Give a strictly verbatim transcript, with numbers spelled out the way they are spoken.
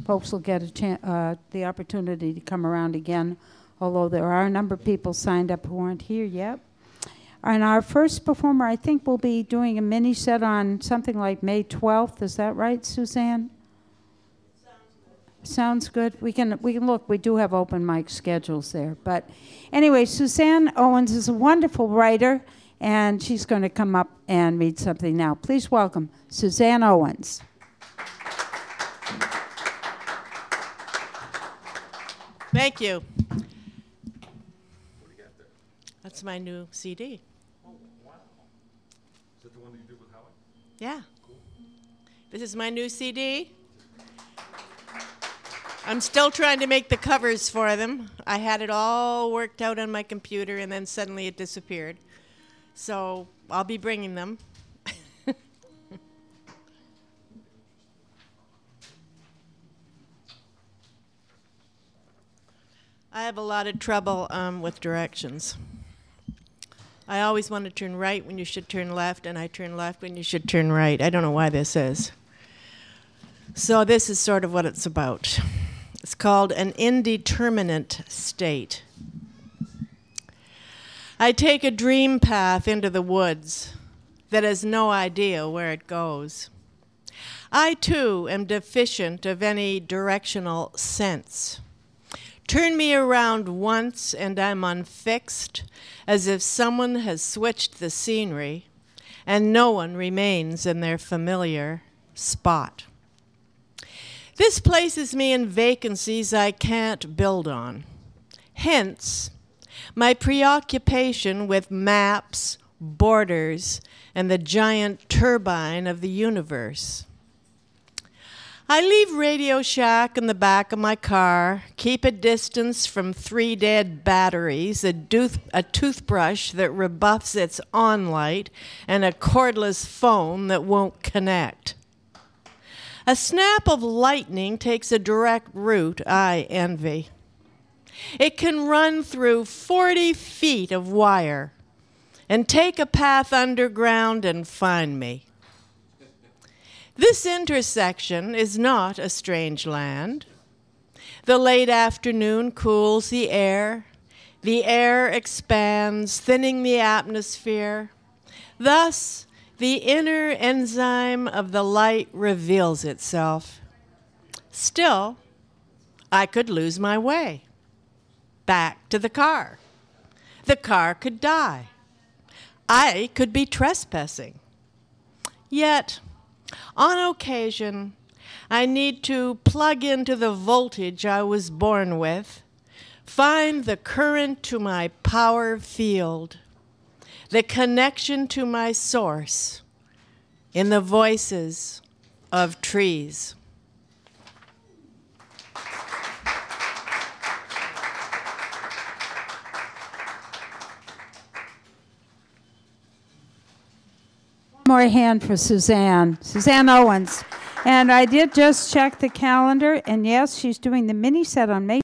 folks will get a chan- uh, the opportunity to come around again, although there are a number of people signed up who aren't here yet. And our first performer, I think, will be doing a mini set on something like May twelfth. Is that right, Suzanne? Sounds good. We can we can look. We do have open mic schedules there. But anyway, Suzanne Owens is a wonderful writer, and she's going to come up and read something now. Please welcome Suzanne Owens. Thank you. What do you got there? That's my new C D. Oh, wow. Is that the one that you did with Howie? Yeah. Cool. This is my new C D. I'm still trying to make the covers for them. I had it all worked out on my computer, and then suddenly it disappeared. So I'll be bringing them. I have a lot of trouble um, with directions. I always want to turn right when you should turn left, and I turn left when you should turn right. I don't know why this is. So this is sort of what it's about. It's called an indeterminate state. I take a dream path into the woods that has no idea where it goes. I, too, am deficient of any directional sense. Turn me around once and I'm unfixed, as if someone has switched the scenery and no one remains in their familiar spot. This places me in vacancies I can't build on. Hence, my preoccupation with maps, borders, and the giant turbine of the universe. I leave Radio Shack in the back of my car, keep a distance from three dead batteries, a, tooth- a toothbrush that rebuffs its on-light, and a cordless phone that won't connect. A snap of lightning takes a direct route I envy. It can run through forty feet of wire and take a path underground and find me. This intersection is not a strange land. The late afternoon cools the air. The air expands, thinning the atmosphere. Thus, the inner enzyme of the light reveals itself. Still, I could lose my way. Back to the car. The car could die. I could be trespassing. Yet, on occasion, I need to plug into the voltage I was born with, find the current to my power field, the connection to my source in the voices of trees. More hand for Suzanne, Suzanne Owens. And I did just check the calendar, and yes, she's doing the mini set on May